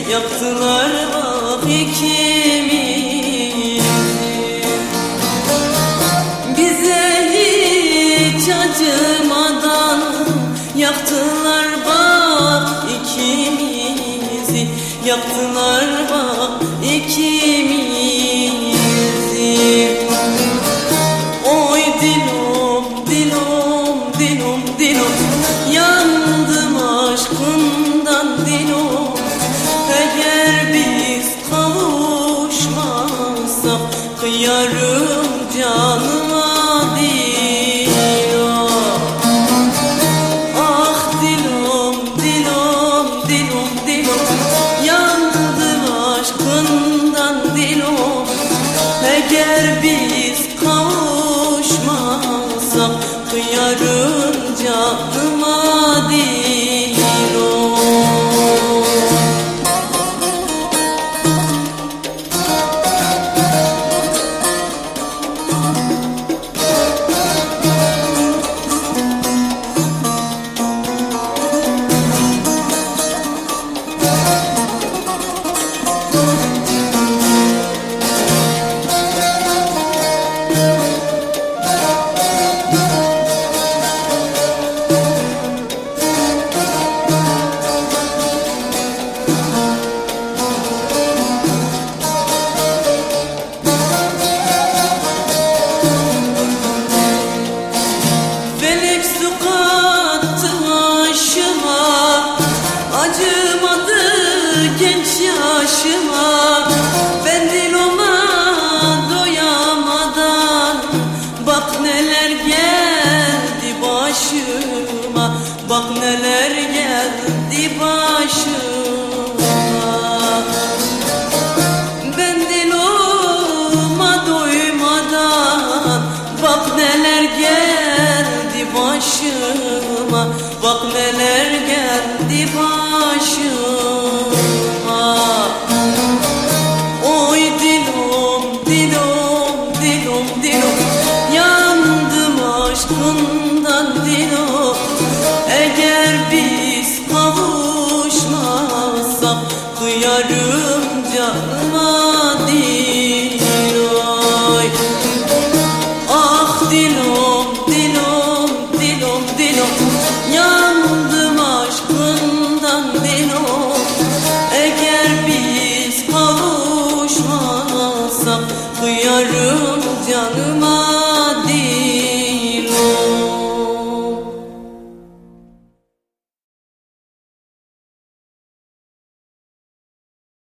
yaktılar bak ikimizi. Bize hiç acımadan yaktılar bak ikimizi, yaktılar bak ikimizi. Oy dilum, dilum, dilum, dilum, yandım aşkından dilum. Eğer biz kavuşmazsak kıyarım canıma dilum. Ah dilum, dilum, dilum, dilum, yandım aşkından dilum. Eğer biz kavuşmazsak kıyarım canıma dilum. Acımadı genç yaşıma, ben diloma doyamadan. Bak neler geldi başıma, bak neler geldi başıma. Ben diloma doymadan, bak neler geldi başıma, bak neler geldi başıma. Oy dilum, dilum, dilum, dilum, yandım aşkından dilum. Eğer biz kavuşmazsak kıyarım canıma dilum. Ah dilum, dilum, dilum, dilum, yandım aşkından dilum. Eğer biz kavuşmazsak kıyarım canım.